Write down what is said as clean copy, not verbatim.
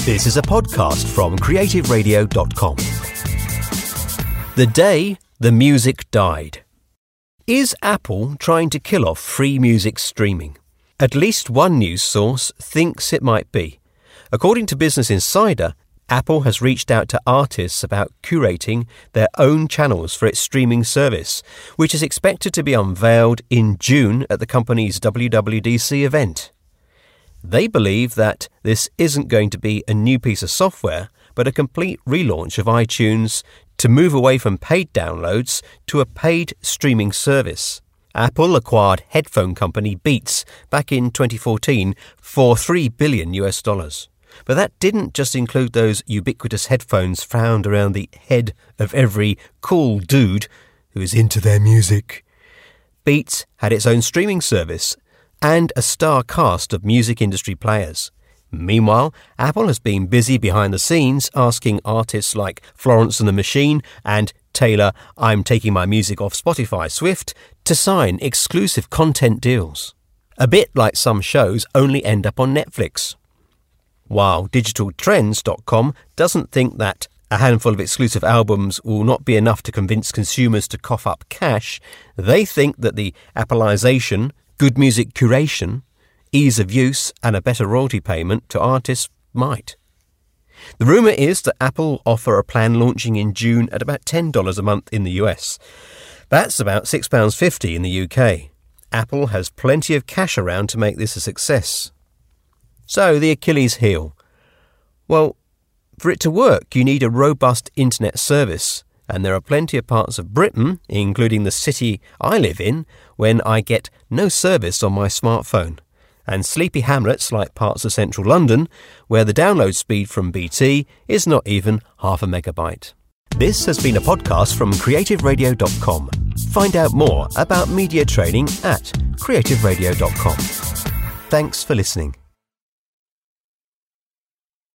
This is a podcast from creativeradio.com. The day the music died. Is Apple trying to kill off free music streaming? At least one news source thinks it might be. According to Business Insider, Apple has reached out to artists about curating their own channels for its streaming service, which is expected to be unveiled in June at the company's WWDC event. They believe that this isn't going to be a new piece of software, but a complete relaunch of iTunes to move away from paid downloads to a paid streaming service. Apple acquired headphone company Beats back in 2014 for $3 billion. But that didn't just include those ubiquitous headphones found around the head of every cool dude who is into their music. Beats had its own streaming service and a star cast of music industry players. Meanwhile, Apple has been busy behind the scenes asking artists like Florence and the Machine and Taylor I'm Taking My Music Off Spotify Swift to sign exclusive content deals. A bit like some shows only end up on Netflix. While digitaltrends.com doesn't think that a handful of exclusive albums will not be enough to convince consumers to cough up cash, they think that the Appleization, good music curation, ease of use and a better royalty payment to artists might. The rumour is that Apple offer a plan launching in June at about $10 a month in the US. That's about £6.50 in the UK. Apple has plenty of cash around to make this a success. So, the Achilles heel. Well, for it to work, you need a robust internet service, and there are plenty of parts of Britain, including the city I live in, when I get no service on my smartphone, and sleepy hamlets like parts of central London, where the download speed from BT is not even half a megabyte. This has been a podcast from creativeradio.com. Find out more about media training at creativeradio.com. Thanks for listening.